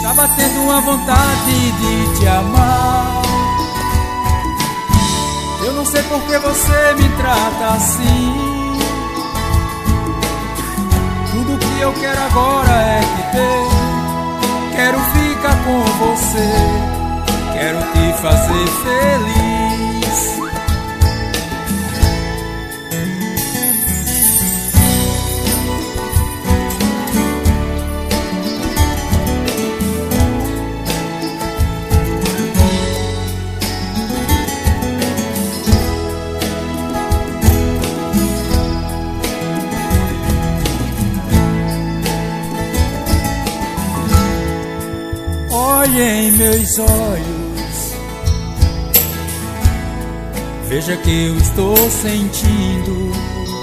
Tá batendo uma vontade de te amar. Eu não sei por que você me trata assim. Tudo que eu quero agora é te ter. Quero ficar com você, quero te fazer feliz. Olhe em meus olhos, veja que eu estou sentindo.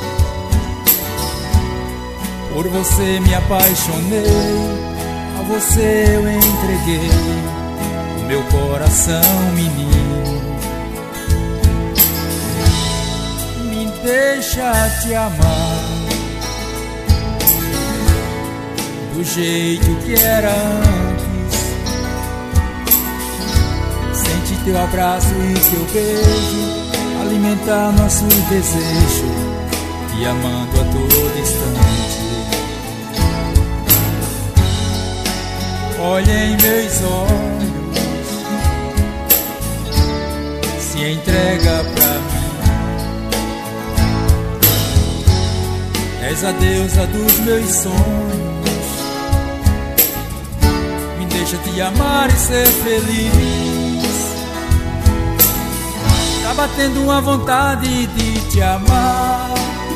Por você me apaixonei, a você eu entreguei o meu coração, menino. Me deixa te amar do jeito que era antes. Teu abraço e teu beijo alimentar nosso desejo, te amando a todo instante. Olha em meus olhos, se entrega pra mim. És a deusa dos meus sonhos, me deixa te amar e ser feliz. Tá batendo uma vontade de te amar.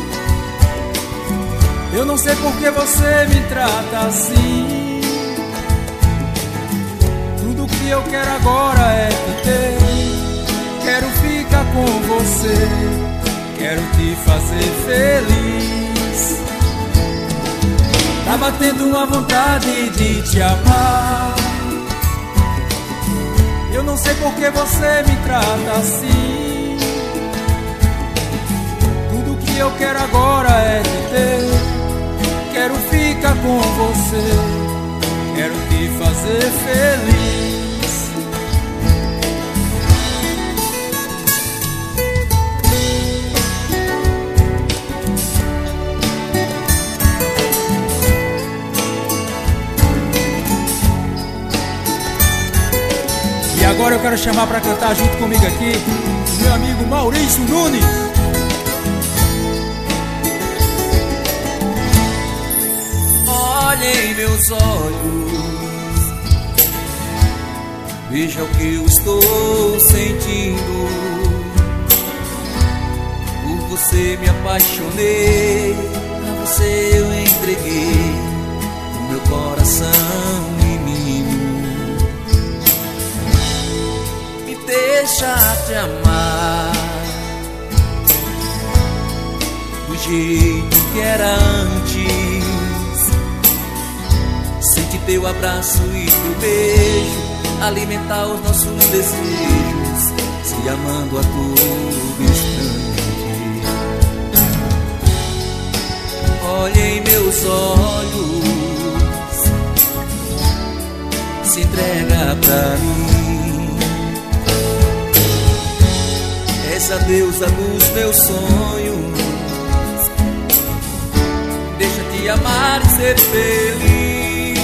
Eu não sei por que você me trata assim. Tudo que eu quero agora é te ter. Quero ficar com você, quero te fazer feliz. Tá batendo uma vontade de te amar. Eu não sei por que você me trata assim. Tudo que eu quero agora é te ter. Quero ficar com você, quero te fazer feliz. E agora eu quero chamar para cantar junto comigo aqui meu amigo Maurício Nunes. Olhe em meus olhos, veja o que eu estou sentindo. Por você me apaixonei, a você eu entreguei o meu coração, menino. Me deixa te amar do jeito que era antes. Sente teu abraço e teu beijo alimentar os nossos desejos, se amando a todo instante. Olhe em meus olhos, se entrega pra mim. És a deusa dos meus sonhos, deixa te amar e ser feliz.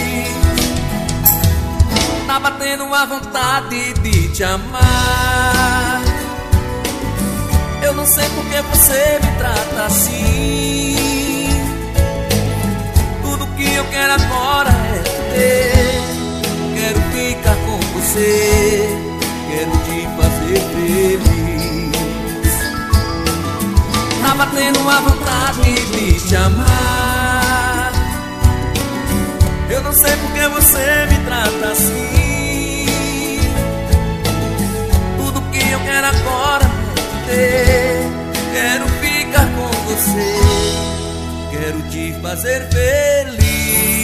Tá batendo uma vontade de te amar. Eu não sei por que você me trata assim. Tudo que eu quero agora é ter. Quero ficar com você, quero te fazer feliz. Tá batendo uma vontade de te amar. Eu não sei por que você me trata assim. Tudo que eu quero agora é ter. Quero ficar com você, quero te fazer feliz.